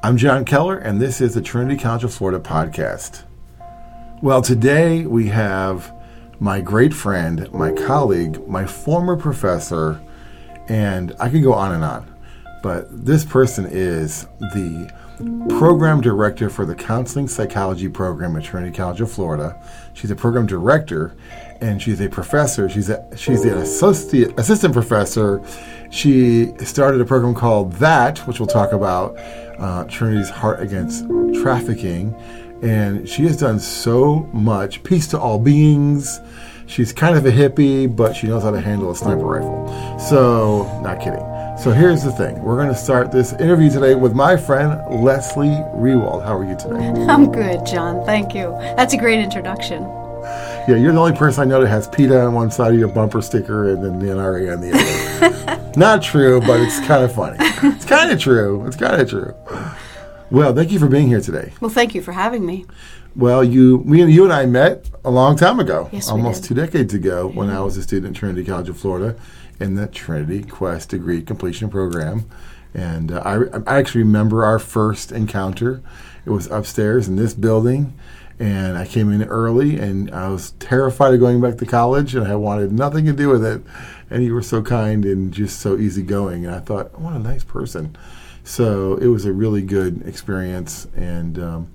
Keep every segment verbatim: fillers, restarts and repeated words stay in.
I'm John Keller, and this is the Trinity College of Florida podcast. Well, today we have my great friend, my colleague, my former professor, and I could go on and on, but this person is the program director for the Counseling Psychology program at Trinity College of Florida. She's a program director, and she's a professor. She's a, she's an associate assistant professor. She started a program called THAT, which we'll talk about, uh, Trinity's Heart Against Trafficking, and she has done so much. Peace to all beings. She's kind of a hippie, but she knows how to handle a sniper rifle. So, not kidding. So here's the thing. We're going to start this interview today with my friend, Leslie Rewald. How are you today? I'm good, John. Thank you. That's a great introduction. Yeah, you're the only person I know that has PETA on one side of your bumper sticker and then the N R A on the other. Not true, but it's kind of funny. It's kind of true. It's kind of true. Well, thank you for being here today. Well, thank you for having me. Well, you, me and you and I met a long time ago, yes, almost two decades ago, yeah. when I was a student at Trinity College of Florida in the Trinity Quest degree completion program. And uh, I, I actually remember our first encounter. It was upstairs in this building, and I came in early, and I was terrified of going back to college, and I wanted nothing to do with it. And you were so kind and just so easygoing, and I thought, what a nice person. So it was a really good experience, and um,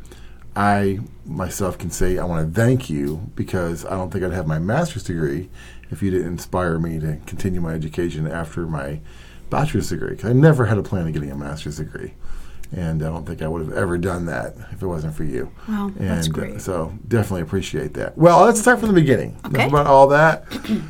I myself can say I want to thank you, because I don't think I'd have my master's degree if you didn't inspire me to continue my education after my bachelor's degree. 'Cause I never had a plan of getting a master's degree, and I don't think I would have ever done that if it wasn't for you. Wow, and, that's great. Uh, so definitely appreciate that. Well, let's start from the beginning. Okay. Enough about all that.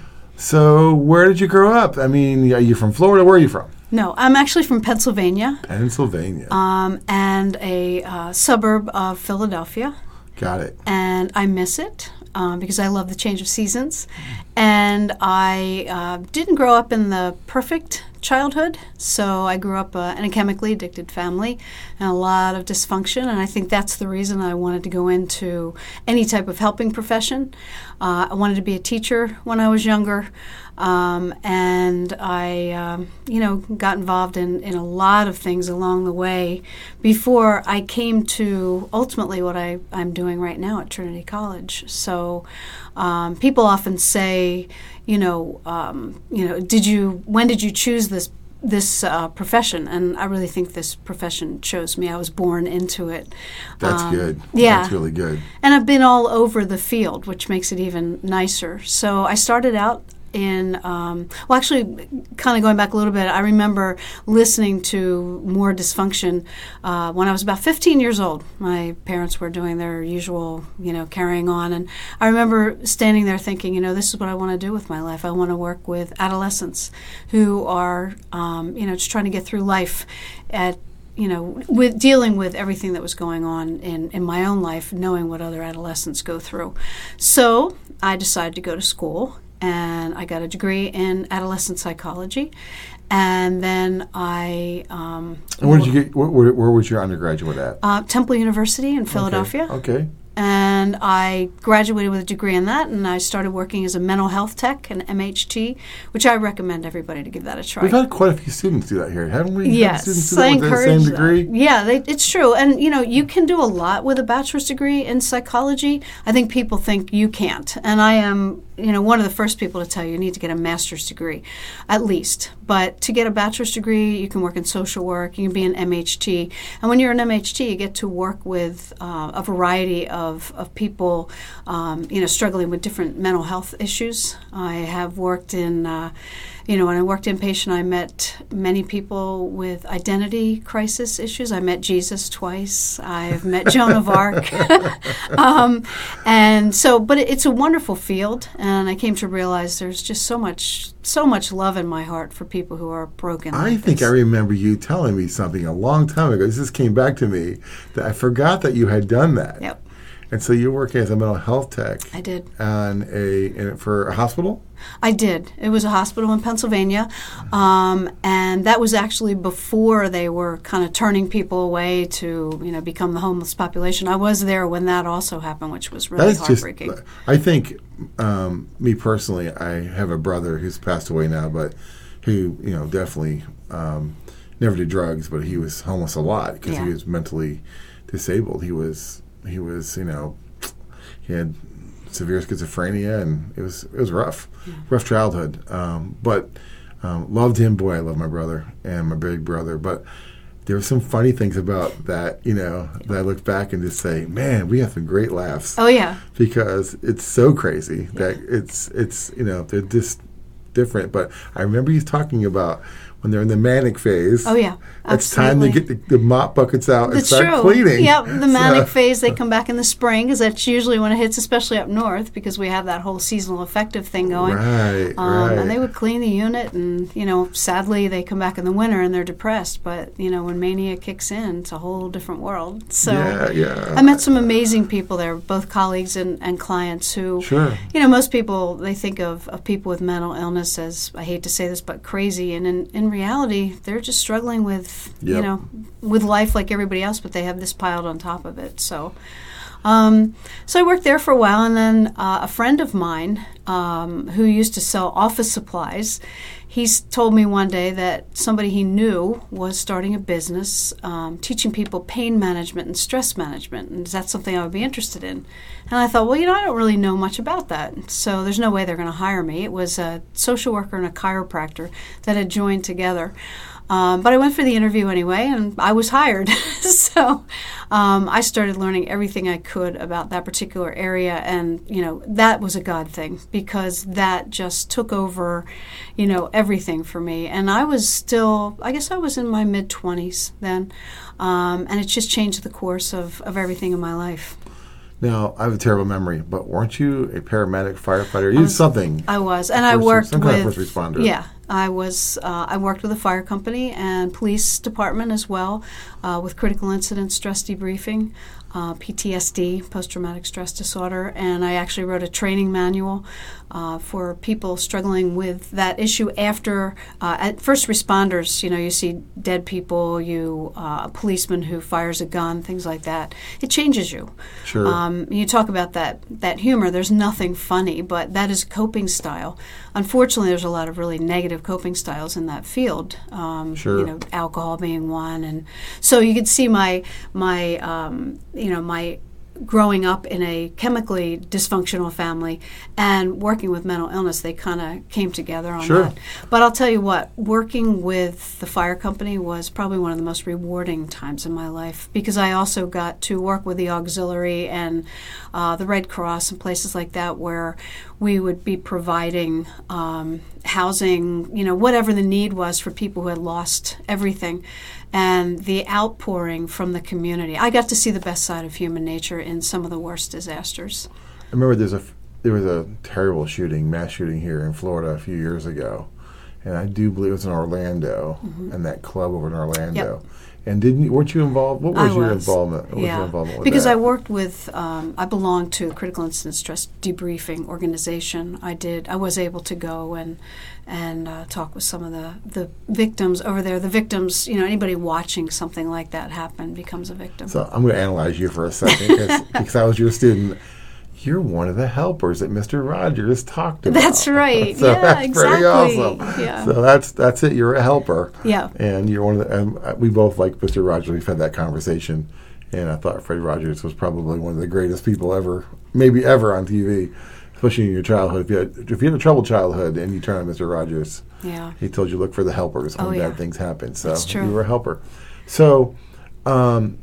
So where did you grow up? I mean, are you from Florida? Where are you from? No, I'm actually from Pennsylvania. Pennsylvania. Um, and a uh, suburb of Philadelphia. Got it. And I miss it um, because I love the change of seasons. And I uh, didn't grow up in the perfect childhood, so I grew up uh, in a chemically addicted family and a lot of dysfunction, and I think that's the reason I wanted to go into any type of helping profession. Uh, I wanted to be a teacher when I was younger, um, and I, um, you know, got involved in, in a lot of things along the way before I came to ultimately what I, I'm doing right now at Trinity College. So um, people often say, you know, um, you know, did you, when did you choose this this uh, profession? And I really think this profession chose me. I was born into it. That's um, good. Yeah. That's really good. And I've been all over the field, which makes it even nicer. So I started out in, um, well, actually, kind of going back a little bit, I remember listening to more dysfunction uh, when I was about fifteen years old. My parents were doing their usual, you know, carrying on. And I remember standing there thinking, you know, this is what I want to do with my life. I want to work with adolescents who are, um, you know, just trying to get through life at, you know, with dealing with everything that was going on in, in my own life, knowing what other adolescents go through. So I decided to go to school, and I got a degree in adolescent psychology, and then I. Um, and where did you get? Where, where, where was your undergraduate at? Uh, Temple University in Philadelphia. Okay. okay. And I graduated with a degree in that, and I started working as a mental health tech, an M H T, which I recommend everybody to give that a try. We've had quite a few students do that here, haven't we? Yes, students do I that with encourage the same that. degree. Yeah, they, it's true. And, you know, you can do a lot with a bachelor's degree in psychology. I think people think you can't. And I am, you know, one of the first people to tell you you need to get a master's degree, at least. But to get a bachelor's degree, you can work in social work, you can be an M H T. And when you're an M H T, you get to work with uh, a variety of, of people, um, you know, struggling with different mental health issues. I have worked in, uh, you know, when I worked inpatient, I met many people with identity crisis issues. I met Jesus twice. I've met Joan of Arc. um, and so, but it, it's a wonderful field, and I came to realize there's just so much, so much love in my heart for people who are broken. I like think this. I remember you telling me something a long time ago. This just came back to me that I forgot that you had done that. Yep. And so you're working as a mental health tech. I did. On a in, for a hospital? I did. It was a hospital in Pennsylvania, um, and that was actually before they were kind of turning people away to, you know, become the homeless population. I was there when that also happened, which was really That's heartbreaking. Just, I think, um, me personally, I have a brother who's passed away now, but who, you know, definitely um, never did drugs, but he was homeless a lot because Yeah. he was mentally disabled. He was he was you know he had severe schizophrenia, and it was it was rough, Yeah. rough childhood. Um, but um, loved him. Boy, I love my brother and my big brother. But there were some funny things about that, you know, that I look back and just say, man, we have some great laughs. Oh, yeah. Because it's so crazy that it's it's you know they're just different. But I remember you talking about when they're in the manic phase. Oh, yeah. It's time to Absolutely. get the, the mop buckets out and That's start true. cleaning. Yep, the manic So- phase, they come back in the spring because that's usually when it hits, especially up north, because we have that whole seasonal affective thing going. Right, Um, right. And they would clean the unit, and, you know, sadly, they come back in the winter and they're depressed. But, you know, when mania kicks in, it's a whole different world. So yeah, yeah. I met some amazing people there, both colleagues and, and clients who, Sure. you know, most people, they think of, of people with mental illness as, I hate to say this, but crazy. And in, in reality, they're just struggling with, you Yep. know, with life like everybody else, but they have this piled on top of it. So, um, so I worked there for a while, and then uh, a friend of mine um, who used to sell office supplies, he's told me one day that somebody he knew was starting a business um, teaching people pain management and stress management, and is that something I would be interested in? And I thought, well, you know, I don't really know much about that, so there's no way they're going to hire me. It was a social worker and a chiropractor that had joined together. Um, but I went for the interview anyway, and I was hired. so um, I started learning everything I could about that particular area, and, you know, that was a God thing because that just took over, you know, everything for me. And I was still, I guess I was in my mid-twenties then, um, and it just changed the course of, of everything in my life. Now, I have a terrible memory, but weren't you a paramedic, firefighter? You did something. I was, and I First- worked some with kind of first responder. Yeah, I was. Uh, I worked with a fire company and police department as well, uh, with critical incident stress debriefing, uh, P T S D, post-traumatic stress disorder, and I actually wrote a training manual uh, for people struggling with that issue after uh, at first responders. You know, you see dead people, you uh, a policeman who fires a gun, things like that. It changes you. Sure. Um, you talk about that that humor. There's nothing funny, but that is a coping style. Unfortunately, there's a lot of really negative coping styles in that field. Um, Sure. You know, alcohol being one, and so you could see my my um, you know my growing up in a chemically dysfunctional family and working with mental illness, they kind of came together on Sure. that. But I'll tell you what, working with the fire company was probably one of the most rewarding times in my life because I also got to work with the auxiliary and uh, the Red Cross and places like that where we would be providing um, housing, you know, whatever the need was for people who had lost everything. And the outpouring from the community. I got to see the best side of human nature in some of the worst disasters. I remember there's a there was a terrible shooting, mass shooting here in Florida a few years ago, and I do believe it was in Orlando, Mm-hmm. and that club over in Orlando. Yep. And didn't you, weren't you involved? What was I your was. involvement? What was yeah, your involvement with because that? I worked with, um, I belonged to a critical incident stress debriefing organization. I did, I was able to go and and uh, talk with some of the, the victims over there. The victims, you know, anybody watching something like that happen becomes a victim. So I'm going to analyze you for a second cause, because I was your student. You're one of the helpers that Mister Rogers talked about. That's right. so Yeah, that's exactly. pretty awesome. Yeah. So that's that's it. You're a helper. Yeah. And you're one of the. And we both like Mister Rogers. We've had that conversation, and I thought Freddie Rogers was probably one of the greatest people ever, maybe ever on T V, especially in your childhood. If you had, if you had a troubled childhood and you turn on Mister Rogers, Yeah. he told you look for the helpers when Oh, bad yeah. things happen. So That's true. you were a helper. So um,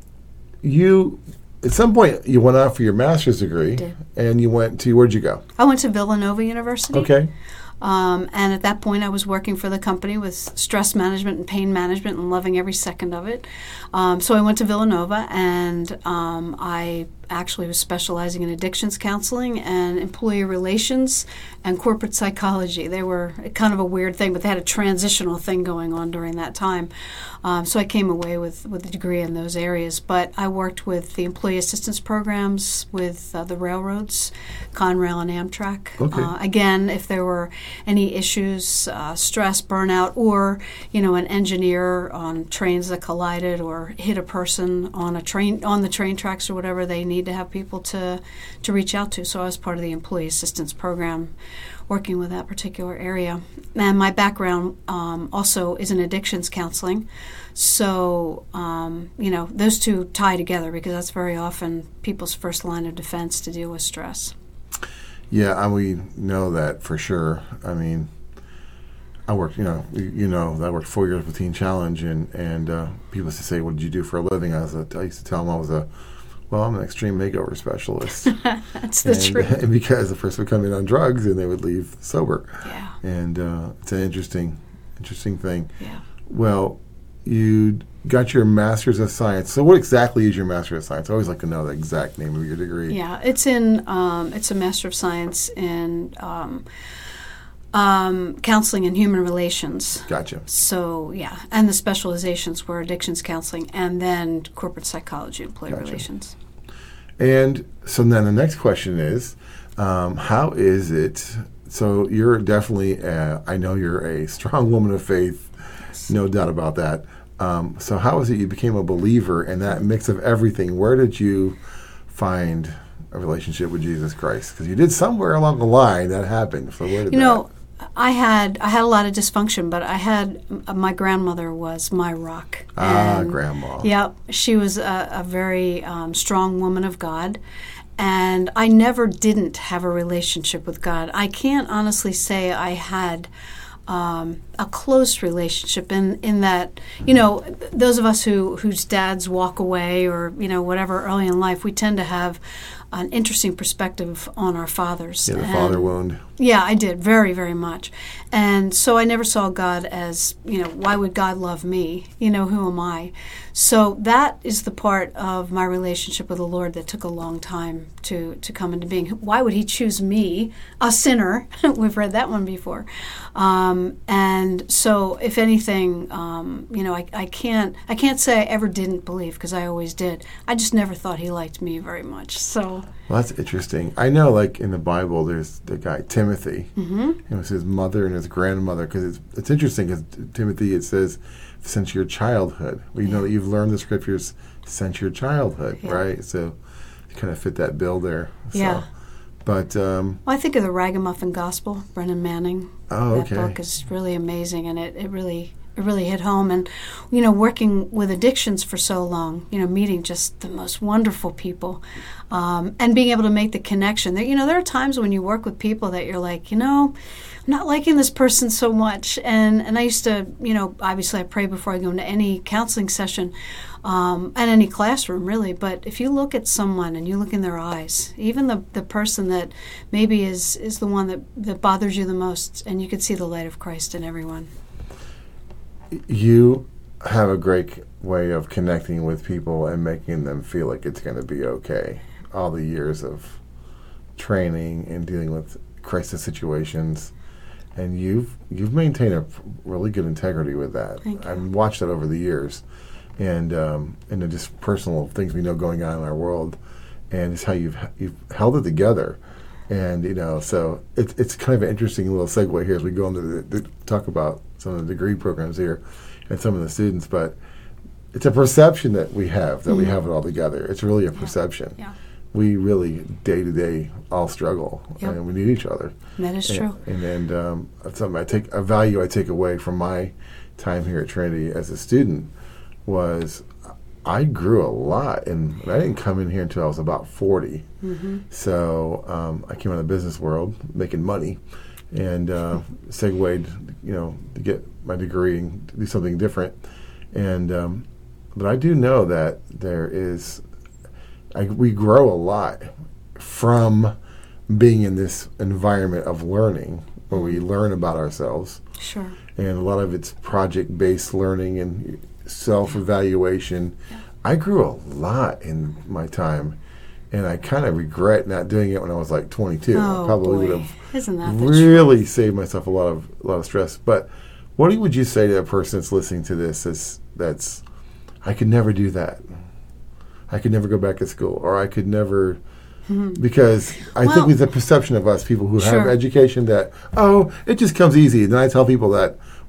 you. At some point, you went out for your master's degree, Did. and you went to, where'd you go? I went to Villanova University. Okay. Um, and at that point, I was working for the company with stress management and pain management and loving every second of it. Um, so I went to Villanova, and um, I actually was specializing in addictions counseling and employee relations and corporate psychology. They were kind of a weird thing, but they had a transitional thing going on during that time. Um, so I came away with, with a degree in those areas. But I worked with the employee assistance programs with uh, the railroads, Conrail and Amtrak. Okay. Uh, again, if there were any issues, uh, stress, burnout, or, you know, an engineer on trains that collided or hit a person on a train on the train tracks or whatever, they need need to have people to, to reach out to. So I was part of the employee assistance program working with that particular area. And my background um, also is in addictions counseling. So, um, you know, those two tie together because that's very often people's first line of defense to deal with stress. Yeah, and we know that for sure. I mean, I worked, you know, you, you know, I worked four years with Teen Challenge, and, and uh, people used to say, what did you do for a living? I, was a, I used to tell them I was a, well, I'm an extreme makeover specialist. That's the and, truth. And because the person would come in on drugs and they would leave sober. Yeah. And uh, it's an interesting, interesting thing. Yeah. Well, you got your Master's of Science. So what exactly is your Master's of Science? I always like to know the exact name of your degree. Yeah, it's in, um, it's a Master of Science in um, um, Counseling and Human Relations. Gotcha. So, yeah, and the specializations were addictions counseling and then corporate psychology, employee Gotcha. relations. And so then the next question is, um, how is it, so you're definitely, uh, I know you're a strong woman of faith, yes. No doubt about that. Um, so how is it you became a believer in that mix of everything? Where did you find a relationship with Jesus Christ? Because you did somewhere along the line that happened. So where did you that? know, I had I had a lot of dysfunction, but I had my grandmother was my rock. Ah, and, grandma. Yeah, she was a, a very um, strong woman of God, and I never didn't have a relationship with God. I can't honestly say I had um, a close relationship in, in that, you know, those of us who whose dads walk away or, you know, whatever early in life, we tend to have an interesting perspective on our fathers. Yeah, the and, father wound. Yeah, I did, very, very much. And so I never saw God as, you know, why would God love me? You know, who am I? So that is the part of my relationship with the Lord that took a long time to, to come into being. Why would he choose me, a sinner? We've read that one before. Um, and so, if anything, um, you know, I, I can't I can't say I ever didn't believe, because I always did. I just never thought he liked me very much. So. Well, that's interesting. I know, like, in the Bible, there's the guy Timothy. Mm-hmm. It was his mother and his grandmother. Because it's, it's interesting, because Timothy, it says, since your childhood. Well, you yeah. know that you've learned the scriptures since your childhood, yeah. right? So you kind of fit that bill there. So. Yeah. But um, well, I think of the Ragamuffin Gospel, Brennan Manning. Oh, that okay. book is really amazing, and it, it really it really hit home. And, you know, working with addictions for so long, you know, meeting just the most wonderful people, um, and being able to make the connection. There, you know, there are times when you work with people that you're like, you know, I'm not liking this person so much. And, and I used to, you know, obviously I pray before I go into any counseling session, um, and any classroom, really. But if you look at someone and you look in their eyes, even the, the person that maybe is, is the one that, that bothers you the most, and you can see the light of Christ in everyone. You have a great way of connecting with people and making them feel like it's going to be okay. All the years of training and dealing with crisis situations, and you've you've maintained a really good integrity with that. Thank you. I've watched that over the years, and um, and the just personal things we know going on in our world, and it's how you've you've held it together. And, you know, so it's it's kind of an interesting little segue here as we go into the, the talk about some of the degree programs here and some of the students. But it's a perception that we have, that mm-hmm. we have it all together. It's really a yeah. perception. Yeah. We really, day to day, all struggle, yep. and we need each other. That is and, true. And, and um, that's something I take, a value I take away from my time here at Trinity as a student was I grew a lot, and I didn't come in here until I was about forty. Mm-hmm. So um, I came out of the business world, making money, and uh, segued, you know, to get my degree and do something different. And um, but I do know that there is, I, we grow a lot from being in this environment of learning, where we learn about ourselves. Sure. And a lot of it's project-based learning and self-evaluation. Yeah. I grew a lot in my time, and I kind of regret not doing it when I was like twenty-two. Oh, I probably boy. would have Isn't that the really truth? saved myself a lot of a lot of stress. But what would you say to a person that's listening to this that's, that's I could never do that. I could never go back to school, or I could never... Mm-hmm. Because I well, think with the perception of us, people who sure. have education, that, oh, it just comes easy. And then I tell people that,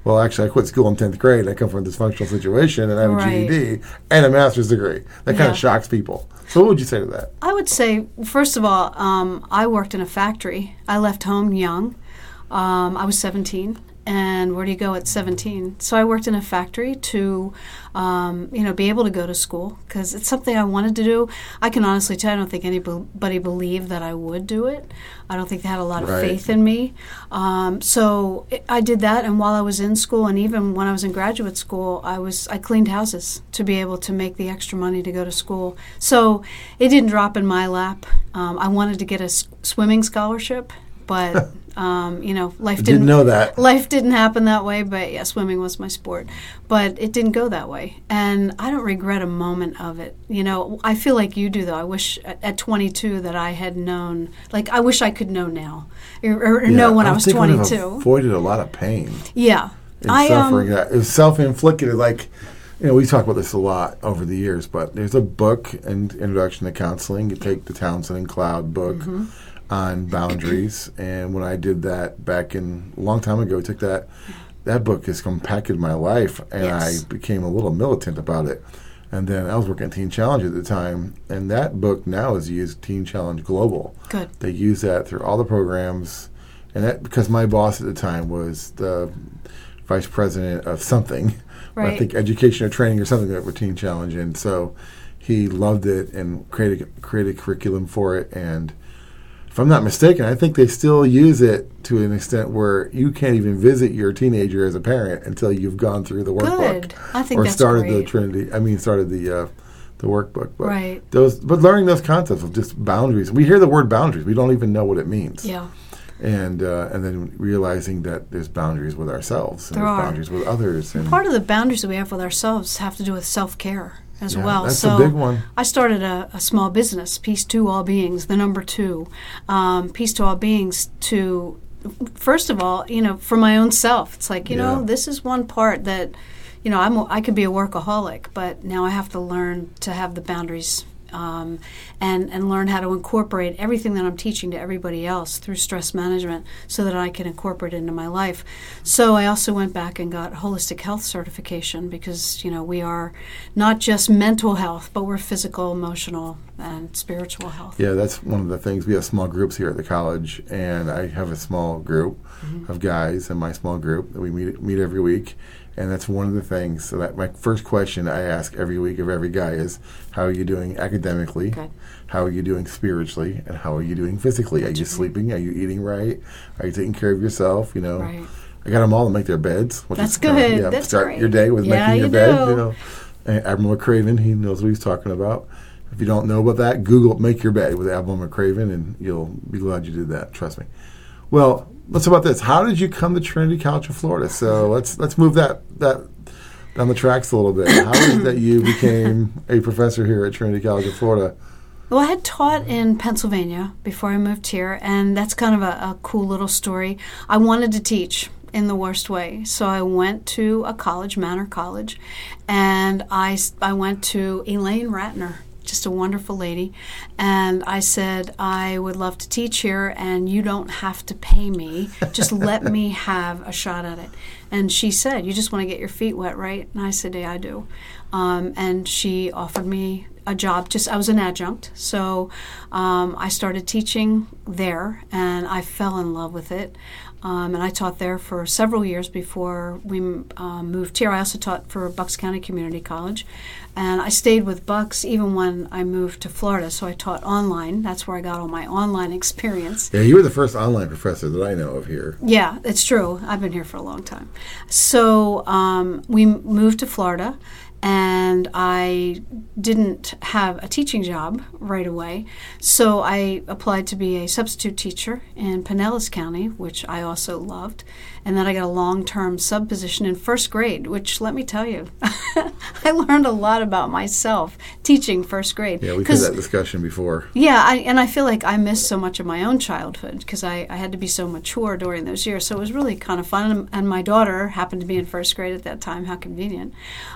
well, actually, I quit school in tenth grade. I come from a dysfunctional situation, and I have a Right. G E D and a master's degree. That kind Yeah. of shocks people. So what would you say to that? I would say, first of all, um, I worked in a factory. I left home young. Um, I was seventeen. And where do you go at seventeen? So I worked in a factory to, um, you know, be able to go to school because it's something I wanted to do. I can honestly tell you, I don't think anybody believed that I would do it. I don't think they had a lot of Right. faith in me. Um, so it, I did that, and while I was in school, and even when I was in graduate school, I was I cleaned houses to be able to make the extra money to go to school. So it didn't drop in my lap. Um, I wanted to get a s- swimming scholarship, but um, you know, life Didn't didn't know that. Life didn't happen that way, but yeah, swimming was my sport. But it didn't go that way. And I don't regret a moment of it. You know, I feel like you do, though. I wish at, at twenty-two that I had known, like, I wish I could know now, or, or Yeah, know when I was think I would have twenty-two. avoided a lot of pain Yeah. and I, um, suffering. Uh, it was self-inflicted. Like, you know, we talk about this a lot over the years, but there's a book, and Introduction to Counseling. You take the Townsend and Cloud book Mm-hmm. on boundaries, and when I did that back in a long time ago, I took that. That book has compacted my life, and Yes. I became a little militant about it. And then I was working at Teen Challenge at the time, and that book now is used Teen Challenge Global. Good. They use that through all the programs, and that because my boss at the time was the vice president of something, I Right. think education or training or something like that for Teen Challenge, and so he loved it and created created curriculum for it. And if I'm not mistaken, I think they still use it to an extent where you can't even visit your teenager as a parent until you've gone through the workbook Good. I think or that's started the great. Trinity. I mean, started the uh, the workbook. But Right. Those, but learning those concepts of just boundaries. We hear the word boundaries, we don't even know what it means. Yeah. And uh, and then realizing that there's boundaries with ourselves and There there's are. boundaries with others. And Part of the boundaries that we have with ourselves have to do with self-care as Yeah, well. that's a so big one. I started a, a small business, Peace to All Beings, the number two. Um, Peace to All Beings to, first of all, you know, for my own self. It's like, you Yeah. know, this is one part that, you know, I'm, a- I could be a workaholic, but now I have to learn to have the boundaries um, and, and learn how to incorporate everything that I'm teaching to everybody else through stress management so that I can incorporate it into my life. So I also went back and got holistic health certification because, you know, we are not just mental health, but we're physical, emotional, and spiritual health. Yeah, that's one of the things. We have small groups here at the college, and I have a small group Mm-hmm. of guys in my small group that we meet meet every week. And that's one of the things. So that my first question I ask every week of every guy is, "How are you doing academically? Good. How are you doing spiritually? And how are you doing physically? Are you sleeping? Are you eating right? Are you taking care of yourself? You know." Right. I got them all to make their beds. Which That's is kinda- good. yeah, That's start great. your day with Yeah, making your you bed. do. You know, and Admiral McCraven, he knows what he's talking about. If you don't know about that, Google "make your bed" with Admiral McCraven, and you'll be glad you did that. Trust me. Well, let's talk about this. How did you come to Trinity College of Florida? So let's let's move that that down the tracks a little bit. How is it that you became a professor here at Trinity College of Florida? Well, I had taught in Pennsylvania before I moved here, and that's kind of a, a cool little story. I wanted to teach in the worst way, so I went to a college, Manor College, and I, s- I went to Elaine Ratner, just a wonderful lady, and I said, I would love to teach here, and you don't have to pay me. Just let me have a shot at it. And she said, you just want to get your feet wet, right? And I said, yeah, I do. Um, and she offered me a job. Just I was an adjunct, so um, I started teaching there, and I fell in love with it. Um, and I taught there for several years before we um, moved here. I also taught for Bucks County Community College, and I stayed with Bucks even when I moved to Florida. So I taught online. That's where I got all my online experience. Yeah, you were the first online professor that I know of here. Yeah, it's true. I've been here for a long time. So um, we moved to Florida, and I didn't have a teaching job right away. So I applied to be a substitute teacher in Pinellas County, which I also loved. And then I got a long-term sub position in first grade, which, let me tell you, I learned a lot about myself teaching first grade. Yeah, we've had 'Cause- that discussion before. yeah, I, and I feel like I missed so much of my own childhood because I, I had to be so mature during those years. So it was really kind of fun. And, and my daughter happened to be in first grade at that time. How convenient.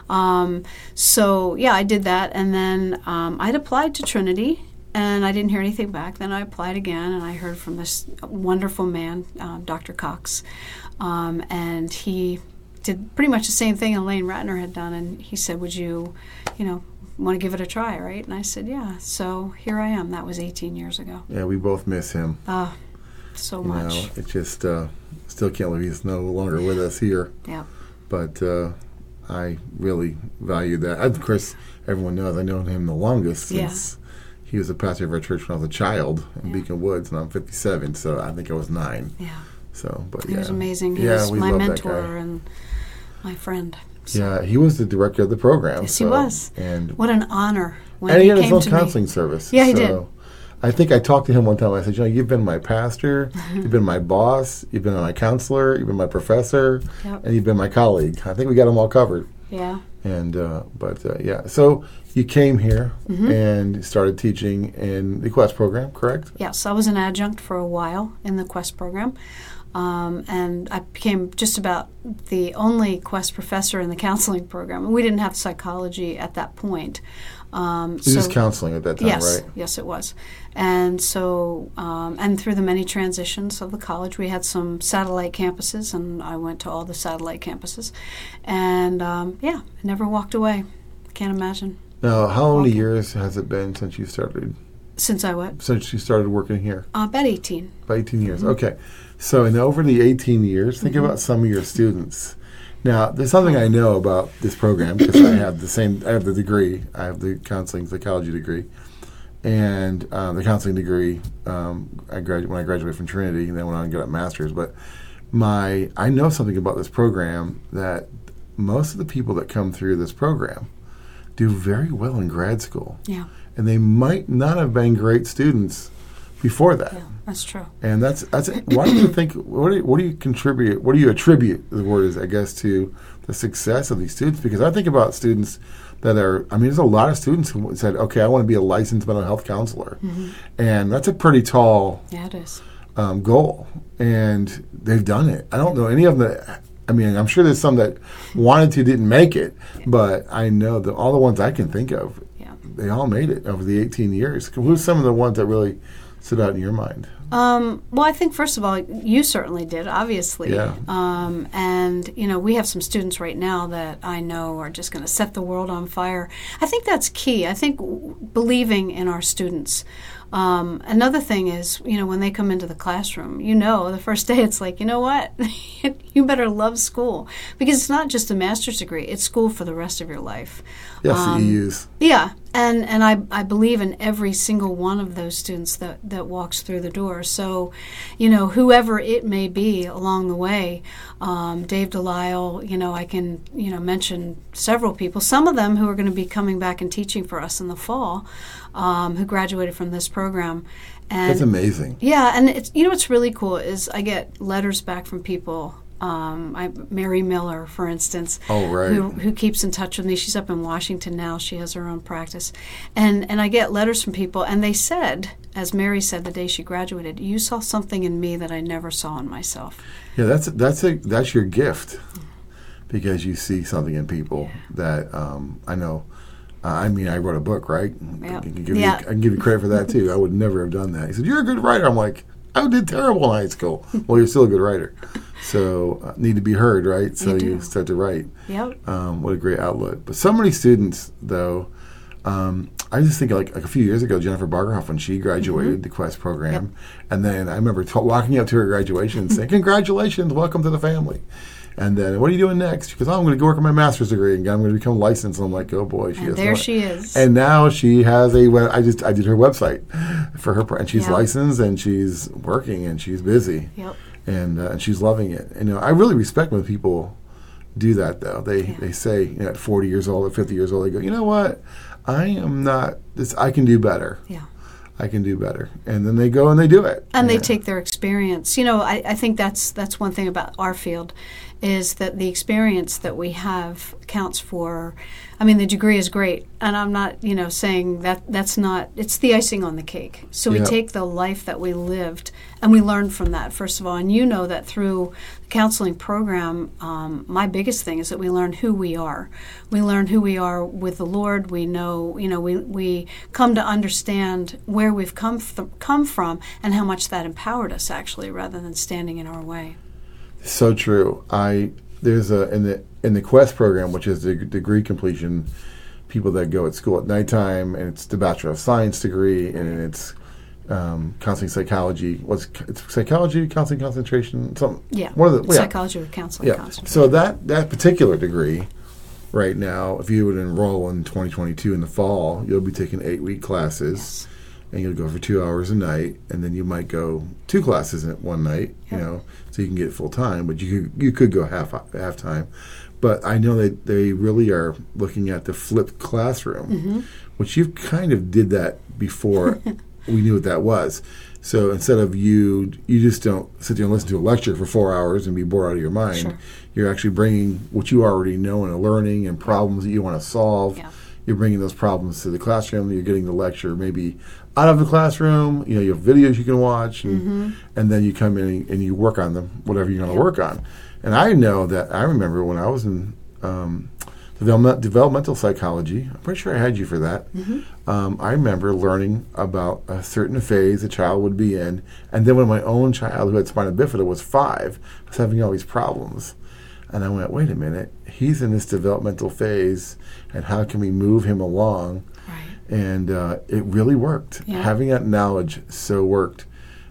Um, so, yeah, I did that. And then um, I'd applied to Trinity, and I didn't hear anything back. Then I applied again, and I heard from this wonderful man, um, Doctor Cox. Um, and he did pretty much the same thing Elaine Ratner had done, and he said, would you, you know, want to give it a try, right? And I said, yeah. So here I am. That was eighteen years ago. Yeah, we both miss him. Oh, so you much. Know, it just, uh, still can't believe he's no longer with us here. Yeah. But uh, I really value that. Of course, everyone knows I've known him the longest since yeah. he was a pastor of our church when I was a child in yeah. Beacon Woods, and I'm fifty-seven, so I think I was nine. Yeah. So, but he yeah. was amazing. He yeah, was we my love mentor and my friend. So. Yeah, he was the director of the program. Yes, so, he was. And what an honor when and he, he had came his own to counseling me. service. Yeah, he so did. I think I talked to him one time. I said, you know, you've been my pastor, you've been my boss, you've been my counselor, you've been my professor, yep. and you've been my colleague. I think we got them all covered. Yeah. And uh, but uh, yeah, so you came here mm-hmm. and started teaching in the Quest program, correct? Yes, I was an adjunct for a while in the Quest program. Um, and I became just about the only Quest professor in the counseling program. We didn't have psychology at that point. Um, it was so, just counseling at that time, yes, right? Yes, it was. And so, um, and through the many transitions of the college, we had some satellite campuses, and I went to all the satellite campuses. And, um, yeah, I never walked away. Can't imagine. Now, how many walking. years has it been since you started? Since I what? Since you started working here? Uh, about eighteen. About eighteen years, Mm-hmm. okay. So in over the eighteen years, think mm-hmm. about some of your students. Now, there's something I know about this program because I have the same, I have the degree, I have the counseling psychology degree, and um, the counseling degree, um, I gradu- when I graduated from Trinity, and then went on and got a master's, but my, I know something about this program that most of the people that come through this program do very well in grad school. Yeah. And they might not have been great students before that. Yeah, that's true. And that's that's. Why do you think? What do you, what do you contribute? What do you attribute? The word is, I guess, to the success of these students. Because I think about students that are. I mean, there's a lot of students who said, "Okay, I want to be a licensed mental health counselor," mm-hmm. and that's a pretty tall. Yeah, it is. Um, goal, and they've done it. I don't know any of them that. I mean, I'm sure there's some that wanted to, didn't make it, yeah. but I know that all the ones I can think of, yeah. they all made it over the eighteen years. Who's some of the ones that really stood out in your mind? Um, well, I think, first of all, you certainly did, obviously. Yeah. Um, and, you know, we have some students right now that I know are just going to set the world on fire. I think that's key. I think w- believing in our students. Um, another thing is, you know, when they come into the classroom, you know, the first day it's like, you know what, you better love school. Because it's not just a master's degree, it's school for the rest of your life. Yes, um, the E Us. Yeah, and, and I, I believe in every single one of those students that, that walks through the door. So, you know, whoever it may be along the way, um, Dave Delisle, you know, I can, you know, mention several people, some of them who are going to be coming back and teaching for us in the fall, um, who graduated from this program. And that's amazing. Yeah, and it's, you know what's really cool is I get letters back from people. Um, I, Mary Miller, for instance, oh, right. who, who keeps in touch with me. She's up in Washington now. She has her own practice. And and I get letters from people, and they said, as Mary said the day she graduated, you saw something in me that I never saw in myself. Yeah, that's that's a that's your gift, because you see something in people that um, I know. Uh, I mean, I wrote a book, right? Yep. I, can give yeah. you, I can give you credit for that, too. I would never have done that. He said, you're a good writer. I'm like, I did terrible in high school. Well, you're still a good writer. So uh, need to be heard, right? So you, you start to write. Yep. Um, what a great outlet. But so many students, though, um, I just think like, like a few years ago, Jennifer Bargerhoff, when she graduated mm-hmm. the Quest program, yep. and then I remember t- walking up to her graduation and saying, congratulations, welcome to the family. And then, what are you doing next? She goes, oh, I'm going to go work on my master's degree, and I'm going to become licensed. And I'm like, oh boy, she and has there no she is. And now she has a web. I just I did her website for her, and she's yep. licensed, and she's working, and she's busy, yep. and uh, and she's loving it. And you know, I really respect when people do that. Though they yeah. they say, you know, at forty years old, at fifty years old, they go, you know what, I am not this. I can do better. Yeah. I can do better. And then they go and they do it. And yeah. they take their experience. You know, I, I think that's that's one thing about our field, is that the experience that we have counts for, I mean, the degree is great. And I'm not, you know, saying that that's not, it's the icing on the cake. So we yeah. take the life that we lived and we learn from that, first of all. And you know that through the counseling program, um, my biggest thing is that we learn who we are. We learn who we are with the Lord. We know, you know, we, we come to understand where we've come, th- come from and how much that empowered us, actually, rather than standing in our way. So true. I there's a in the in the Quest program, which is the degree completion, people that go at school at nighttime, and it's the Bachelor of Science degree, and it's um, counseling psychology. What's it's psychology, counseling concentration, something. Yeah, one of the yeah. psychology with counseling. Yeah. Concentration. So that that particular degree, right now, if you would enroll in twenty twenty-two in the fall, you'll be taking eight week classes. Yes. And you'll go for two hours a night, and then you might go two classes in one night, you Yep. know, so you can get it full time. But you could, you could go half half time. But I know that they really are looking at the flipped classroom, Mm-hmm. which you kind of did that before we knew what that was. So instead of you, you just don't sit there and listen to a lecture for four hours and be bored out of your mind. Sure. You're actually bringing what you already know and are learning and problems that you want to solve. Yeah. You're bringing those problems to the classroom. You're getting the lecture maybe out of the classroom. You know, you have videos you can watch, and, Mm-hmm. and then you come in and, and you work on them, whatever you're going to Yep. work on. And I know that I remember when I was in um, development, developmental psychology. I'm pretty sure I had you for that. Mm-hmm. Um, I remember learning about a certain phase a child would be in, and then when my own child who had spina bifida was five, was having all these problems. And I went, wait a minute, he's in this developmental phase, and how can we move him along? Right. And uh, it really worked. Yeah. Having that knowledge so worked,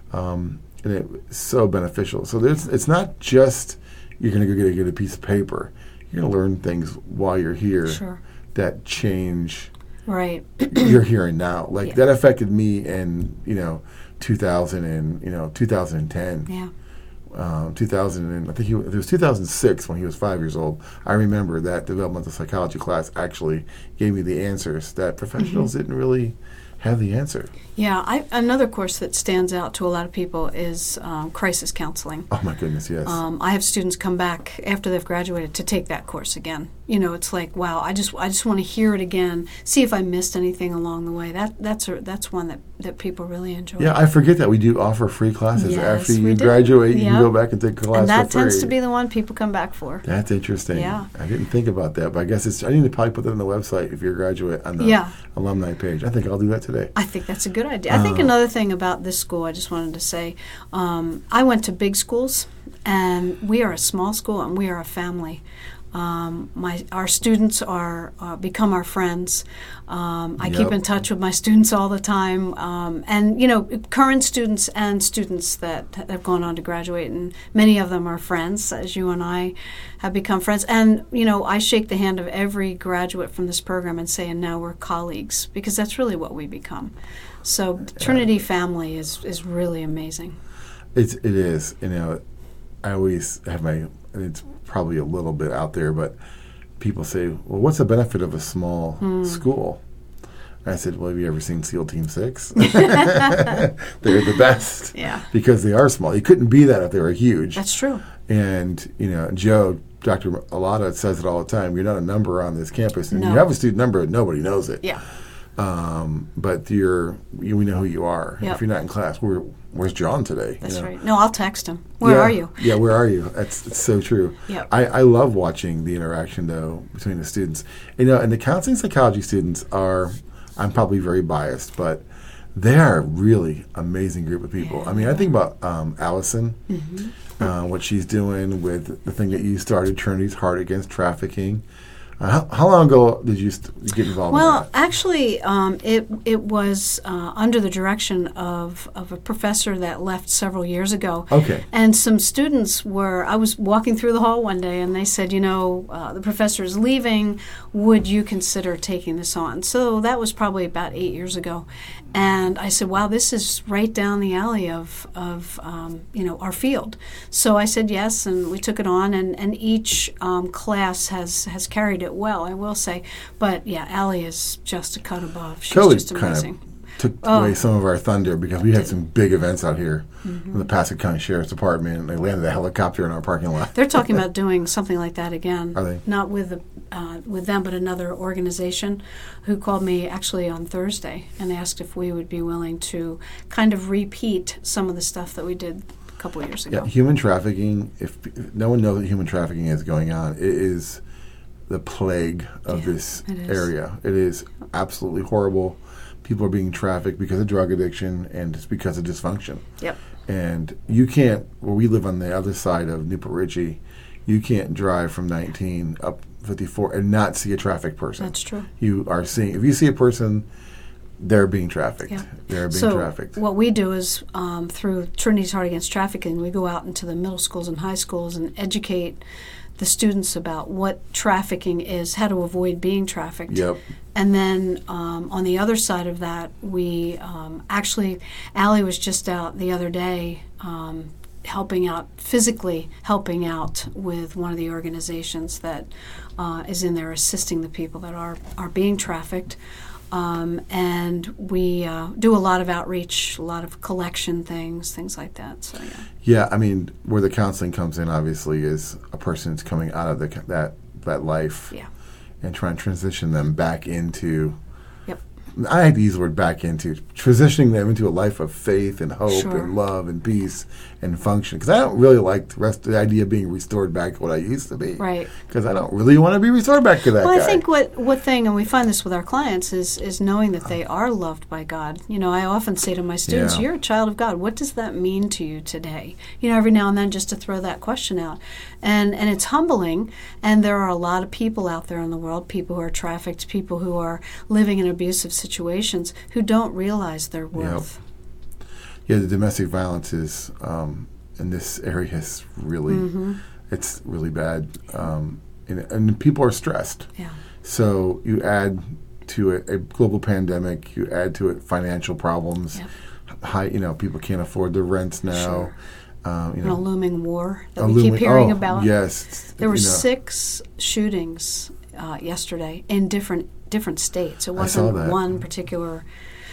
um, and it was so beneficial. So there's, it's not just you're going to go get a, get a piece of paper. You're going to learn things while you're here Sure. that change Right. your here and now. Like Yeah. that affected me in you know two thousand and you know two thousand ten. Yeah. Um, two thousand and I think he, it was two thousand six when he was five years old. I remember that developmental psychology class actually gave me the answers that professionals didn't really have the answer. Yeah. I, another course that stands out to a lot of people is um, crisis counseling. Oh my goodness, yes. Um, I have students come back after they've graduated to take that course again. You know, it's like, wow, I just I just want to hear it again, see if I missed anything along the way. That that's a, that's one that, that people really enjoy. Yeah, I forget that we do offer free classes Yes, after we you do. graduate. You Yep. can go back and take a class and that for free. tends to be the one people come back for. That's interesting. Yeah. I didn't think about that, but I guess it's. I need to probably put that on the website if you're a graduate on the Yeah. alumni page. I think I'll do that today. I think that's a good idea. I think Uh, another thing about this school, I just wanted to say, um, I went to big schools, and we are a small school, and we are a family. Um, my our students are uh, become our friends. Um, I keep Yep. in touch with my students all the time, um, and you know, current students and students that have gone on to graduate, and many of them are friends, as you and I have become friends. And you know, I shake the hand of every graduate from this program and say, and now we're colleagues, because that's really what we become. So Trinity family is is really amazing. It's it is. You know, I always have my. And it's probably a little bit out there, but people say, "Well, what's the benefit of a small Hmm. school?" I said, "Well, have you ever seen SEAL Team Six? They're the best Yeah, because they are small. You couldn't be that if they were huge." that's true. And you know, Joe, Doctor Alada says it all the time. You're not a number on this campus, and No. you have a student number, nobody knows it. Yeah. Um, but you're, you, we know who you are. Yep. If you're not in class, where, where's John today? That's you know? right. No, I'll text him. Where Yeah. are you? Yeah, where are you? That's it's so true. Yep. I, I love watching the interaction, though, between the students. You know, and the counseling psychology students are, I'm probably very biased, but they are a really amazing group of people. I mean, I think about um, Allison, Mm-hmm. uh, what she's doing with the thing that you started, Trinity's Heart Against Trafficking. Uh, how, how long ago did you st- get involved Well, in that? actually, um, it it was uh, under the direction of, of a professor that left several years ago. Okay. And some students were, I was walking through the hall one day, and they said, you know, uh, the professor is leaving. Would you consider taking this on? So that was probably about eight years ago. And I said, wow, this is right down the alley of, of um, you know, our field. So I said yes, and we took it on, and, and each um, class has, has carried it well, I will say. But, yeah, Allie is just a cut above. She's Cody just kind amazing. of took Oh. away some of our thunder because we had Did. some big events out here Mm-hmm. in the Pasco County Sheriff's Department, and they landed a helicopter in our parking lot. They're talking about doing something like that again. Are they? Not with the, uh, with them, but another organization who called me actually on Thursday and asked if we would be willing to kind of repeat some of the stuff that we did a couple of years ago. Yeah, human trafficking, if, if no one knows that human trafficking is going on, it is the plague of Yeah, this it is. area. It is absolutely horrible. People are being trafficked because of drug addiction and just because of dysfunction. Yep. And you can't, where we live on the other side of Newport Richie, You can't drive from nineteen up fifty-four and not see a traffic person. That's true. You are seeing, if you see a person, they're being trafficked. Yeah. They're being so trafficked. What we do is um, through Trinity's Heart Against Trafficking, we go out into the middle schools and high schools and educate the students about what trafficking is, how to avoid being trafficked. Yep. And then um, on the other side of that, we um, actually, Allie was just out the other day um, helping out, physically helping out with one of the organizations that uh, is in there assisting the people that are, are being trafficked. Um, and we uh, do a lot of outreach, a lot of collection things, things like that. So yeah. Yeah, I mean, where the counseling comes in, obviously, is a person's coming out of the, that that life, Yeah. and trying to transition them back into. Yep. I hate to use the word back into, transitioning them into a life of faith and hope Sure. and love and peace and function. Because I don't really like the rest of the idea of being restored back to what I used to be. Right. Because I don't really want to be restored back to that Well, guy. I think what, what thing, and we find this with our clients, is is knowing that they are loved by God. You know, I often say to my students, Yeah. you're a child of God. What does that mean to you today? You know, every now and then just to throw that question out. And and it's humbling, and there are a lot of people out there in the world, people who are trafficked, people who are living in abusive situations, who don't realize their worth. Yeah, the domestic violence is, um, in this area is really, Mm-hmm. it's really bad. Um, and, and people are stressed. Yeah. So you add to it a global pandemic, you add to it financial problems. Yep. High, you know, people can't afford their rents now. Sure. Um, you And a know, looming war that a we looming- keep hearing oh, about. Yes. There were you know. six shootings uh, yesterday in different different states. It I saw wasn't that. one particular.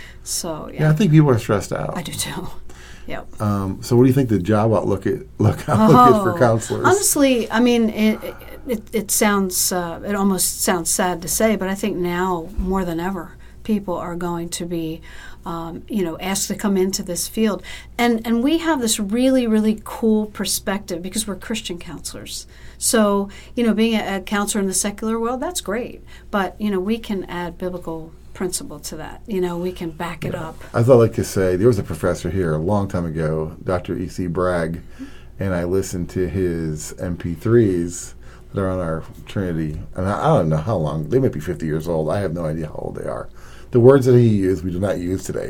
So yeah, Yeah, I think people are stressed out. I do too. Yep. Um, so what do you think the job outlook, it, look outlook is for Oh, counselors? Honestly, I mean, it it, it sounds uh, it almost sounds sad to say, but I think now more than ever, people are going to be, um, you know, asked to come into this field, and and we have this really really cool perspective because we're Christian counselors. So you know, being a, a counselor in the secular world, that's great, but you know, we can add biblical principle to that. You know, we can back it up. I thought like to say there was a professor here a long time ago, Doctor E C Bragg, and I listened to his M P threes that are on our Trinity, and I, I don't know how long. They might be fifty years old. I have no idea how old they are. The words that he used, we do not use today,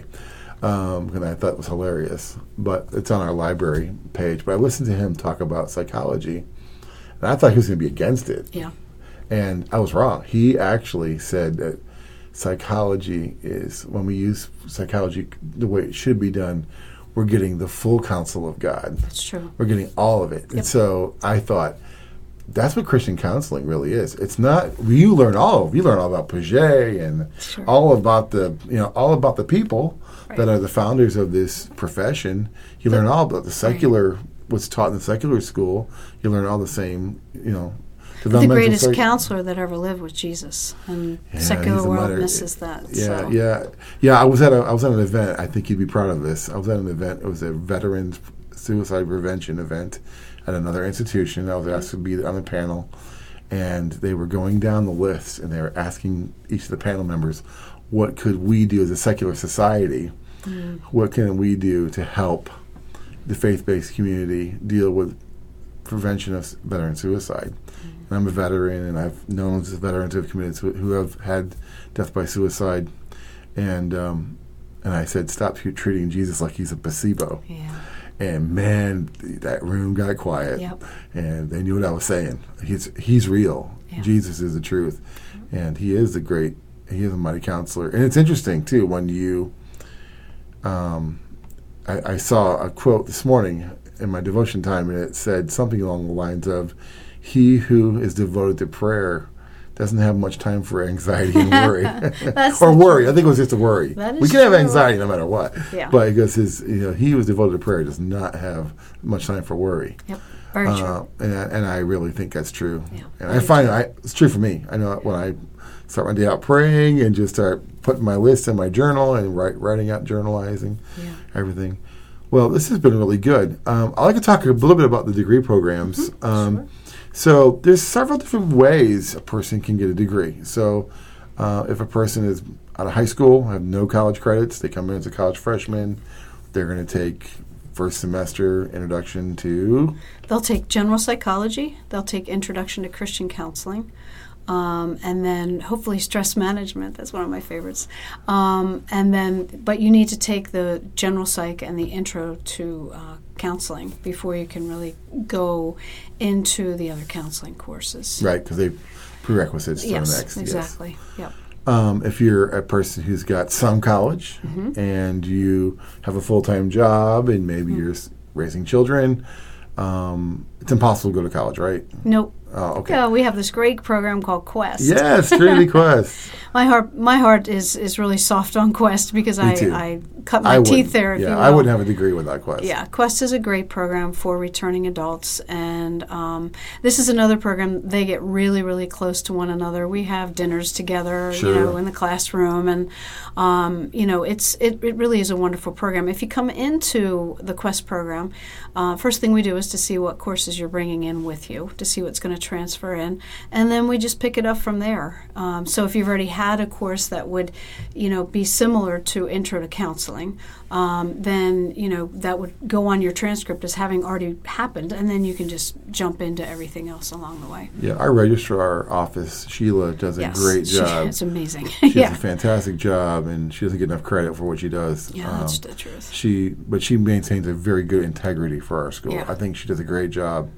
um, and I thought it was hilarious. But it's on our library page. But I listened to him talk about psychology, and I thought he was going to be against it. Yeah. And I was wrong. He actually said that psychology is, when we use psychology the way it should be done, we're getting the full counsel of God. That's true. We're getting all of it. Yep. And so I thought, that's what Christian counseling really is. It's not, you learn all, you learn all about Piaget and Sure. all about the, you know, all about the people Right. that are the founders of this profession. You learn all about the secular, what's taught in the secular school. You learn all the same, you know, The developmental greatest psych- counselor that ever lived was Jesus, and Yeah, secular he's a world mother. misses that. Yeah, so. yeah, yeah. I was at a I was at an event. I think you'd be proud of this. I was at an event. It was a veterans suicide prevention event at another institution. I was asked to be on the panel, and they were going down the list, and they were asking each of the panel members, "What could we do as a secular society? Mm. What can we do to help the faith-based community deal with prevention of veteran suicide?" And I'm a veteran, and I've known veterans who have committed sui- who have had death by suicide, and um, and I said, "Stop t- treating Jesus like he's a placebo." Yeah. And man, th- that room got quiet, Yep. and they knew what I was saying. He's he's real. Yeah. Jesus is the truth, and he is the great. He is a mighty counselor. And it's interesting too when you. Um, I, I saw a quote this morning in my devotion time, and it said something along the lines of, "He who is devoted to prayer doesn't have much time for anxiety and worry." That's or the worry. truth. I think it was just a worry. That is we can have true. anxiety no matter what. Yeah. But because his, you know, he who is devoted to prayer does not have much time for worry. Yep. Very true. Uh, and, I, and I really think that's true. Yeah, and I very find I, it's true for me. I know when I start my day out praying and just start putting my list in my journal and write, writing out, journalizing, Yeah. everything. Well, this has been really good. Um, I'd like to talk a little bit about the degree programs. Mm-hmm. Um, Sure. So there's several different ways a person can get a degree. So uh, if a person is out of high school, have no college credits, they come in as a college freshman, they're going to take first semester introduction to? They'll take general psychology. They'll take introduction to Christian counseling. Um, and then hopefully stress management. That's one of my favorites. Um, and then, but you need to take the general psych and the intro to uh, counseling before you can really go into the other counseling courses. Right, because they prerequisites to yes, the next. Exactly. Yes, Yep. Um, if you're a person who's got some college Mm-hmm. and you have a full-time job and maybe Mm-hmm. you're s- raising children, um, it's impossible to go to college, right? Nope. Oh, okay. Yeah, we have this great program called Quest. Yes, Trinity Quest. My heart, my heart is, is really soft on Quest because I, too. I cut my I teeth wouldn't- there. If yeah, you will. I wouldn't have a degree without Quest. Yeah, Quest is a great program for returning adults, and um, this is another program. They get really, really close to one another. We have dinners together, Sure. you know, in the classroom, and um, you know, it's it, it really is a wonderful program. If you come into the Quest program, uh, first thing we do is to see what courses you're bringing in with you, to see what's going to transfer in, and then we just pick it up from there. Um, so if you've already had a course that would, you know, be similar to Intro to Counseling, um, then, you know, that would go on your transcript as having already happened, and then you can just jump into everything else along the way. Yeah, our registrar office, Sheila, does a Yes, great she- job. it's amazing. She yeah, does a fantastic job, and she doesn't get enough credit for what she does. yeah, Um, that's the truth. She, but she maintains a very good integrity for our school. Yeah. I think she does a great job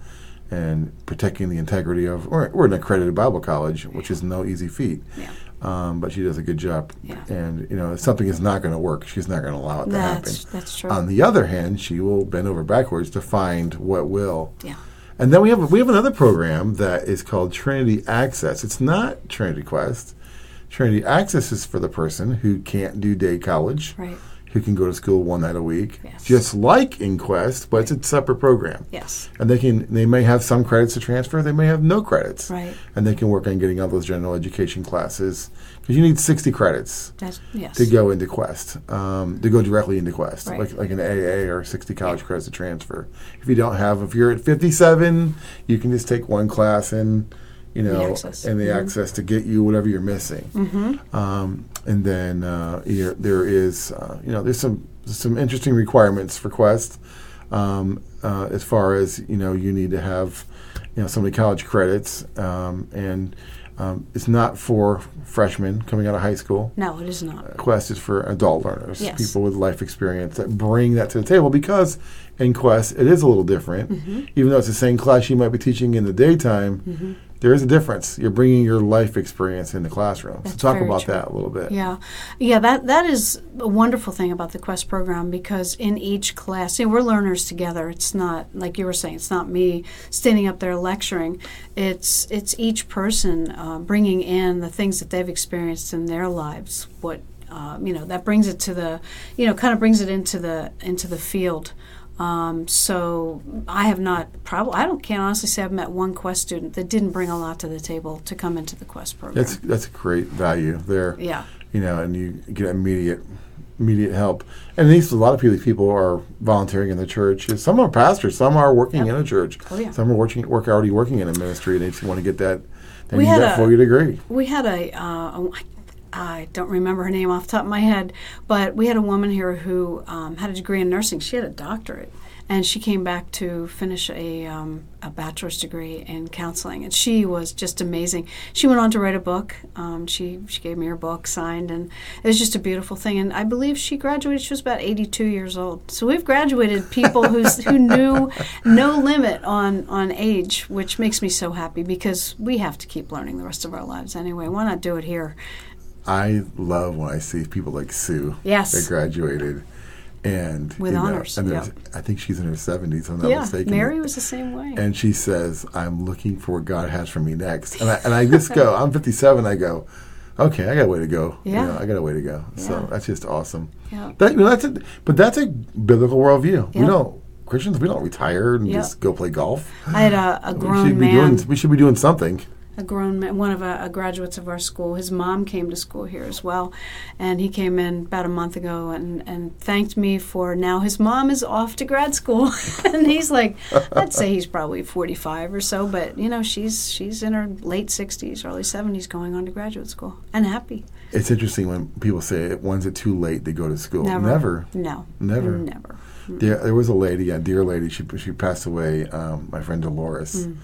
in protecting the integrity of. We're, we're an accredited Bible college, which is no easy feat. Yeah. Um, but she does a good job. Yeah. And you know, if something is not going to work, she's not going to allow it to That's happen. that's true. On the other hand, she will bend over backwards to find what will. yeah. And then we have we have another program that is called Trinity Access. It's not Trinity Quest. Trinity Access is for the person who can't do day college, Right. who can go to school one night a week, Yes. just like in Quest, but it's a separate program. Yes. And they can they may have some credits to transfer, they may have no credits, Right. and they can work on getting all those general education classes because you need sixty credits That's yes. to go into Quest, um, to go directly into Quest, Right. like like an A A or sixty college credits to transfer. If you don't have, if you're at fifty-seven, you can just take one class and you know, The access. and the Mhm. access to get you whatever you're missing. Mm-hmm. Um, and then uh, you're, there is, uh, you know, there's some some interesting requirements for Quest um, uh, as far as you know, you need to have, you know, so many college credits, um, and um, it's not for freshmen coming out of high school. No, it is not. Quest is for adult learners, Yes. people with life experience that bring that to the table because in Quest it is a little different. Mm-hmm. Even though it's the same class you might be teaching in the daytime, Mm-hmm. there is a difference. You're bringing your life experience in the classroom. That's so talk very about true. that a little bit. Yeah, yeah. That that is a wonderful thing about the Quest program because in each class, you know, we're learners together. It's not like you were saying. It's not me standing up there lecturing. It's it's each person uh, bringing in the things that they've experienced in their lives. What um, you know that brings it to the you know kind of brings it into the into the field. Um, so I have not probably I don't can't honestly say I've met one Quest student that didn't bring a lot to the table to come into the Quest program. That's that's a great value there. yeah. You know, and you get immediate immediate help. And at least a lot of people people are volunteering in the church. Some are pastors, some are working Yep. in a church. Oh, yeah. Some are working work already working in a ministry and they just want to get that they We need had that a- four year degree. We had a, uh, a, I don't remember her name off the top of my head, but we had a woman here who um, had a degree in nursing. She had a doctorate, and she came back to finish a, um, a bachelor's degree in counseling, and she was just amazing. She went on to write a book. Um, she she gave me her book signed, and it was just a beautiful thing. And I believe she graduated. She was about eighty-two years old. So we've graduated people who's, who knew no limit on on age, which makes me so happy because we have to keep learning the rest of our lives anyway. Why not do it here? I love when I see people like Sue Yes. that graduated and With you know, honors, and yeah. there's- I think she's in her seventies, if I'm not Yeah, mistaken. Mary was the same way. And she says, "I'm looking for what God has for me next." And I, and I just go, I'm fifty-seven. I go, okay, I got a way to go. You Yeah. know, I got a way to go. So Yeah. that's just awesome. Yeah. That, you know, that's a, but that's a biblical worldview. We Yeah. don't Christians. We don't retire and Yeah. just go play golf. I had a, a we grown should be man, doing. We should be doing something. a grown man, one of a, a graduates of our school. His mom came to school here as well, and he came in about a month ago and, and thanked me for now his mom is off to grad school, and he's like, I'd say he's probably forty-five or so, but you know she's she's in her late sixties, early seventies, going on to graduate school, and happy. It's interesting when people say, "When's it too late to go to school?" Never, Never. no, Never. never. There, there was a lady, a dear lady. She she passed away. Um, my friend Dolores, mm.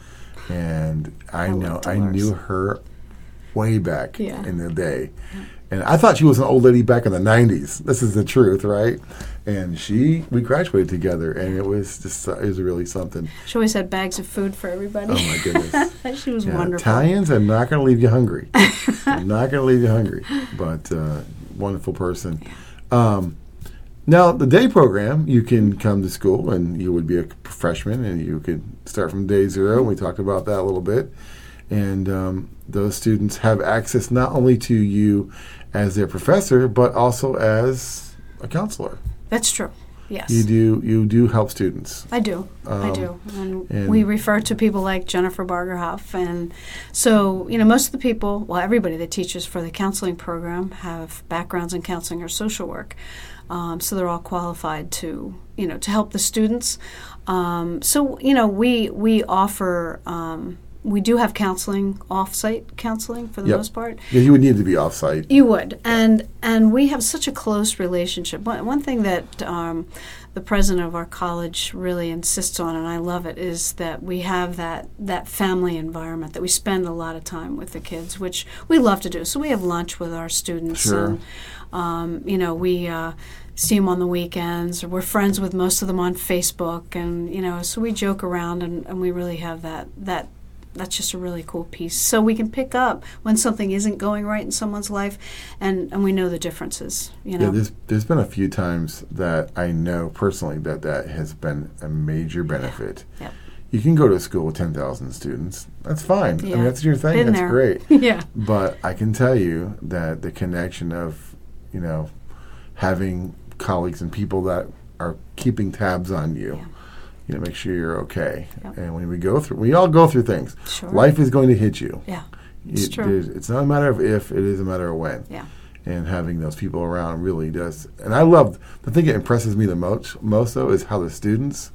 and I, I know I knew her way back yeah. in the day, yeah. and I thought she was an old lady back in the nineties. This is the truth, right? And she, we graduated together, and it was just, uh, it was really something. She always had bags of food for everybody. Oh my goodness, she was yeah, wonderful. Italians are not going to leave you hungry. I'm not going to leave you hungry, but uh, wonderful person. Um, now, the day program, you can come to school, and you would be a freshman, and you could start from day zero. We talked about that a little bit. And um, those students have access not only to you as their professor, but also as a counselor. That's true. Yes. You do you do help students. I do. Um, I do. And, and we refer to people like Jennifer Bargerhoff. And so, you know, most of the people, well, everybody that teaches for the counseling program have backgrounds in counseling or social work. Um, so they're all qualified to, you know, to help the students. Um, so, you know, we, we offer... Um, We do have counseling, off-site counseling for the yep. most part. Yeah, you would need to be off-site. You would, and and we have such a close relationship. One, one thing that um, the president of our college really insists on, and I love it, is that we have that that family environment, that we spend a lot of time with the kids, which we love to do. So we have lunch with our students. Sure. And, um, you know, we... Uh, see them on the weekends, or we're friends with most of them on Facebook, and, you know, so we joke around, and, and we really have that that that's just a really cool piece. So we can pick up when something isn't going right in someone's life, and, and we know the differences, you know. Yeah, there's, there's been a few times that I know personally that that has been a major benefit. Yep. You can go to a school with ten thousand students. That's fine. Yeah. I mean, that's your thing. Been that's there. great. Yeah. But I can tell you that the connection of, you know, having colleagues and people that are keeping tabs on you, yeah. you know, make sure you're okay. Yep. And when we go through, we all go through things. Sure. Life is going to hit you. Yeah, it's it, true. It's not a matter of if, it is a matter of when. Yeah. And having those people around really does. And I love, the thing that impresses me the most, most though, is how the students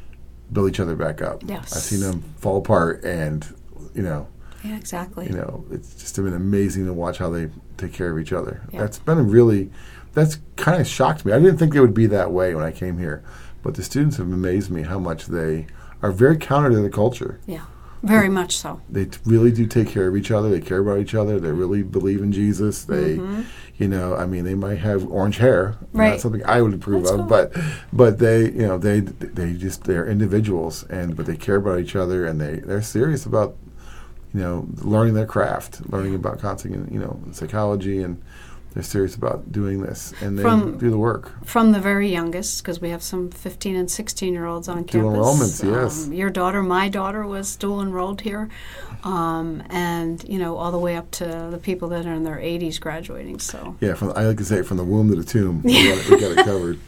build each other back up. Yes. I've seen them fall apart, and, you know, yeah, exactly. you know, it's just been amazing to watch how they take care of each other. Yeah. That's been a really, that's kind of shocked me. I didn't think they would be that way when I came here. But the students have amazed me how much they are very counter to the culture. Yeah, very much so. They t- really do take care of each other. They care about each other. They really believe in Jesus. They, mm-hmm. you know, I mean, they might have orange hair. Right. Not something I would approve That's of, cool. but but they, you know, they they just they're individuals, and but they care about each other, and they they're serious about, you know, learning their craft, learning about counseling and, you know, psychology, and they're serious about doing this, and they From- do the work. From the very youngest, because we have some fifteen and sixteen-year-olds on Dual campus. enrollments, yes. Um, your daughter, my daughter, was dual enrolled here, um, and you know, all the way up to the people that are in their eighties graduating. So Yeah, from, I like to say from the womb to the tomb. We got it, we got it covered.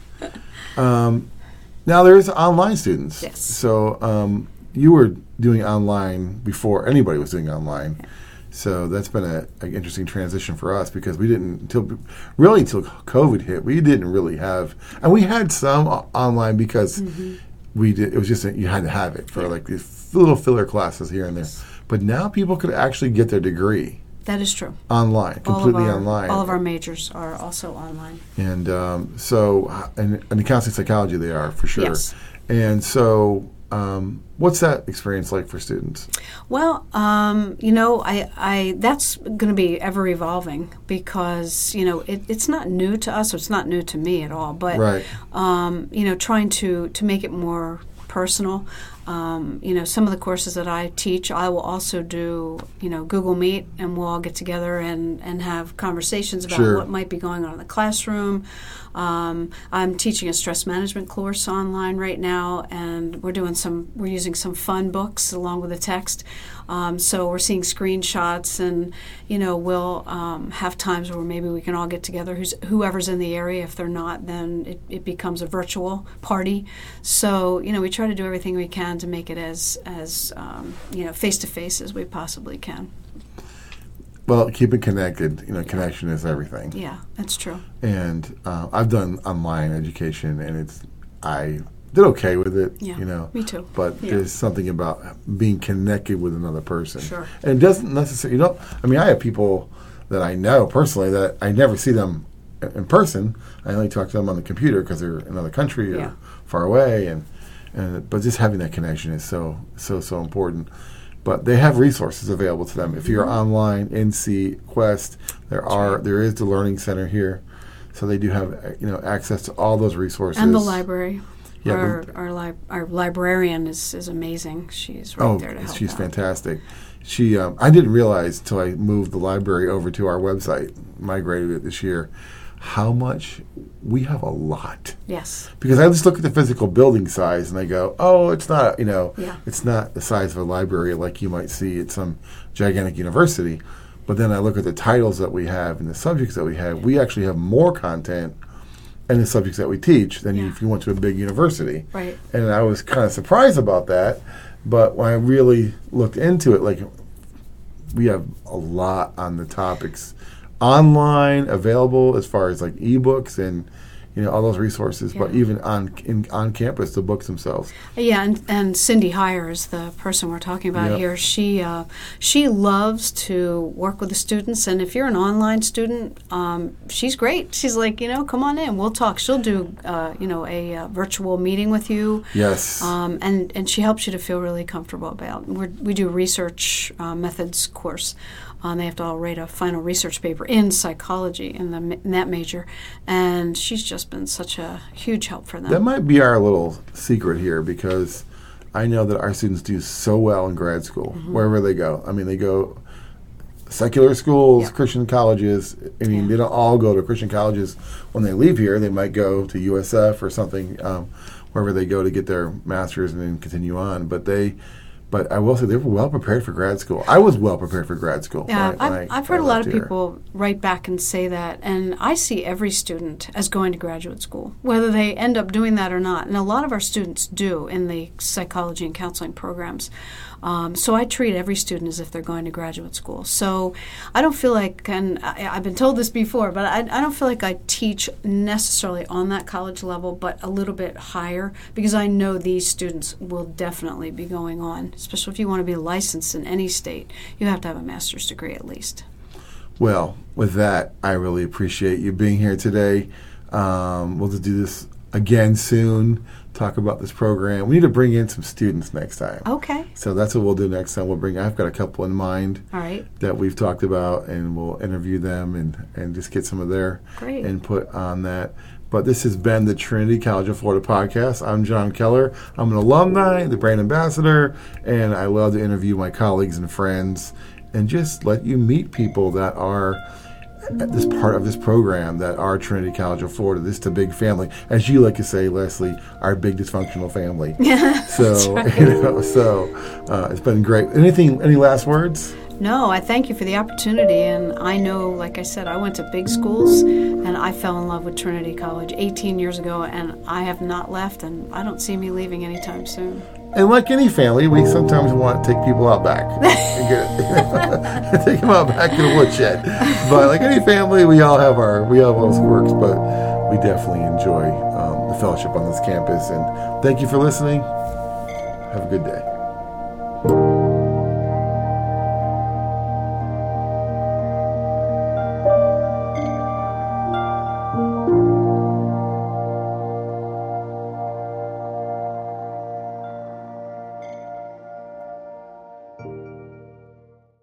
Um, now there's online students. Yes. So um, you were doing online before anybody was doing online. Yeah. So that's been a, an interesting transition for us, because we didn't until really until COVID hit. We didn't really have, and we had some o- online because mm-hmm. we did. It was just a, you had to have it for yeah. like these little filler classes here and there. But now people could actually get their degree. that is true. Online, completely all of our, online. All of our majors are also online. And um, so, and, and in counseling psychology, they are for sure. Yes. And so, um, what's that experience like for students? Well, um, you know, I, I that's going to be ever evolving, because you know it, it's not new to us, or it's not new to me at all. But Right. um, you know, trying to to make it more personal. Um, you know, some of the courses that I teach, I will also do, you know, Google Meet, and we'll all get together and, and have conversations about Sure. what might be going on in the classroom. Um, I'm teaching a stress management course online right now, and we're doing some, we're using some fun books along with the text. Um, so we're seeing screenshots, and, you know, we'll um, have times where maybe we can all get together, who's, whoever's in the area. If they're not, then it, it becomes a virtual party. So, you know, we try to do everything we can to make it as, as um, you know, face-to-face as we possibly can. Well, keep it connected. You know, connection is everything. Yeah, that's true. And uh, I've done online education, and it's I did okay with it. Yeah, you know, me too. But Yeah. there's something about being connected with another person. Sure. And it doesn't necessarily. You know, I mean, I have people that I know personally that I never see them in person. I only talk to them on the computer because they're in another country or Yeah. far away, and and but just having that connection is so so so important. But they have resources available to them. If you're Mm-hmm. online, N C, Quest, there are right. there is the Learning Center here, so they do have you know access to all those resources and the library. Yeah, our the, our, li- our librarian is, is amazing. She's right oh, there to help. she's out. fantastic. She um, I didn't realize until I moved the library over to our website, migrated it this year, how much we have a lot. Yes. Because I just look at the physical building size and I go, oh, it's not, you know, yeah. it's not the size of a library like you might see at some gigantic university. But then I look at the titles that we have and the subjects that we have. We actually have more content and the subjects that we teach than yeah. if you went to a big university. Right. And I was kind of surprised about that. But when I really looked into it, like, we have a lot on the topics online available as far as like ebooks and you know all those resources, yeah. but even on in, on campus, the books themselves. Yeah, and, and Cindy Heyer is the person we're talking about yep. here. She uh, she loves to work with the students, and if you're an online student, um, she's great. She's like, you know, come on in, we'll talk. She'll do uh, you know a uh, virtual meeting with you. Yes. Um, and and she helps you to feel really comfortable about. We're, we do research uh, methods course. Um, they have to all write a final research paper in psychology in, the, in that major, and she's just been such a huge help for them. That might be our little secret here, because I know that our students do so well in grad school, mm-hmm. wherever they go. I mean, they go secular schools, yep. Christian colleges. I mean, yeah. they don't all go to Christian colleges when they leave here. They might go to U S F or something, um, wherever they go to get their master's and then continue on. But they... But I will say they were well prepared for grad school. I was well prepared for grad school. Yeah, when I, when I've, I, I've heard I a lot of here. people write back and say that, and I see every student as going to graduate school, whether they end up doing that or not. And a lot of our students do in the psychology and counseling programs. Um, so I treat every student as if they're going to graduate school. So I don't feel like, and I, I've been told this before, but I, I don't feel like I teach necessarily on that college level, but a little bit higher, because I know these students will definitely be going on, especially if you want to be licensed in any state. You have to have a master's degree at least. Well, with that, I really appreciate you being here today. Um, we'll just do this again soon, talk about this program. We need to bring in some students next time. Okay. So that's what we'll do next time. We'll bring. I've got a couple in mind. All right. That we've talked about, and we'll interview them and, and just get some of their Great. input on that. But this has been the Trinity College of Florida podcast. I'm John Keller. I'm an alumni, the brand ambassador, and I love to interview my colleagues and friends and just let you meet people that are at this part of this program that are Trinity College of Florida. This is a big family. As you like to say, Leslie, our big dysfunctional family. Yeah, so, that's right. you know, so uh, it's been great. Anything, any last words? No, I thank you for the opportunity, and I know, like I said, I went to big schools, and I fell in love with Trinity College eighteen years ago, and I have not left, and I don't see me leaving anytime soon. And like any family, we sometimes want to take people out back. and get, take them out back to the woodshed. But like any family, we all have our we all have those quirks, but we definitely enjoy um, the fellowship on this campus. And thank you for listening. Have a good day.